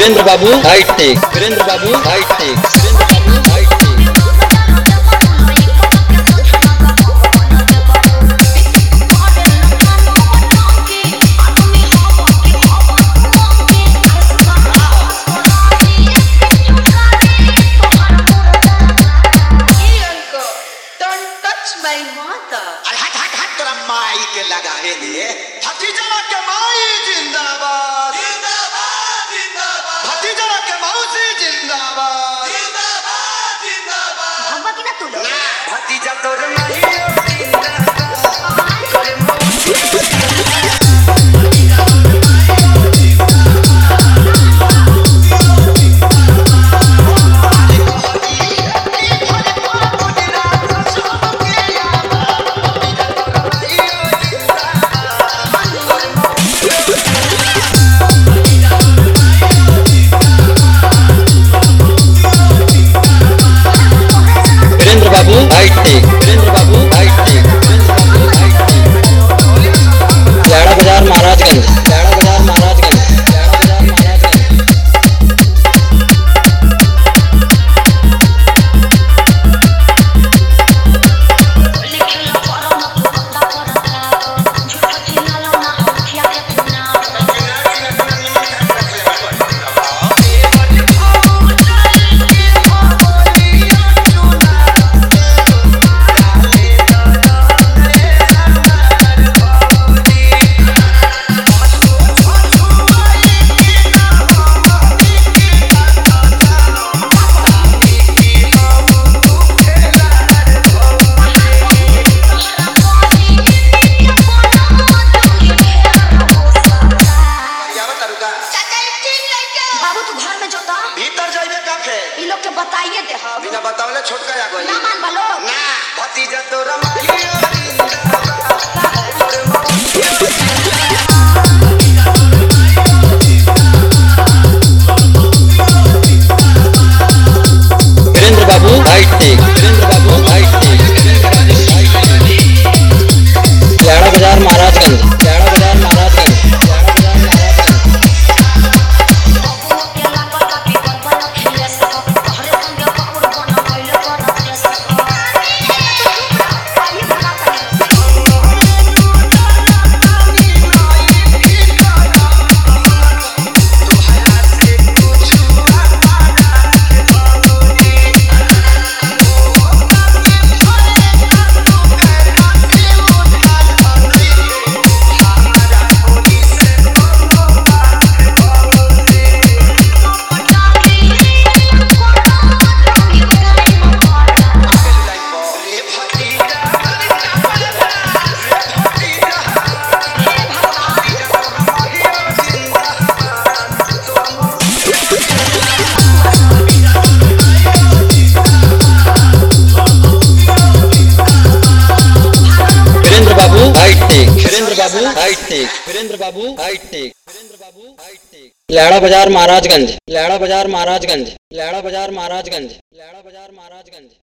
वीरेंद्र बाबू हाईटेक, वीरेंद्र बाबू हाईटेक, वीरेंद्र बाबू हाईटेक। के लगाए ले भतीजा के माई जिंदाबाद जिंदाबाद जिंदाबाद भतीजा के मौसी जिंदाबाद जिंदाबाद जिंदाबाद हम की ना तू लोग भतीजा तोर माई जिंदाबाद तोर मौसी बाबू हाईटेक, वीरेंद्र बाबू हाईटेक, वीरेंद्र बाबू हाईटेक। लाड़ा बाजार महाराजगंज, लाड़ा बाजार महाराजगंज, लाड़ा बाजार महाराजगंज। बताइए दे हम बिना बतावले छोटका आ गई ना मान बलो ना भतीजा तोरा माई जिंदाबाद तोर मौसी वीरेंद्र बाबू हाईटेक, वीरेंद्र बाबू हाईटेक, वीरेंद्र बाबू हाईटेक। लाड़ा बाजार महाराजगंज, लाड़ा बाजार महाराजगंज, लाड़ा बाजार महाराजगंज। हाईटेक, वीरेंद्र बाबू हाईटेक, वीरेंद्र बाबू हाईटेक, वीरेंद्र बाबू हाईटेक। लाड़ा बाजार महाराजगंज, लाड़ा बाजार महाराजगंज, लाड़ा बाजार महाराजगंज, लाड़ा बाजार महाराजगंज।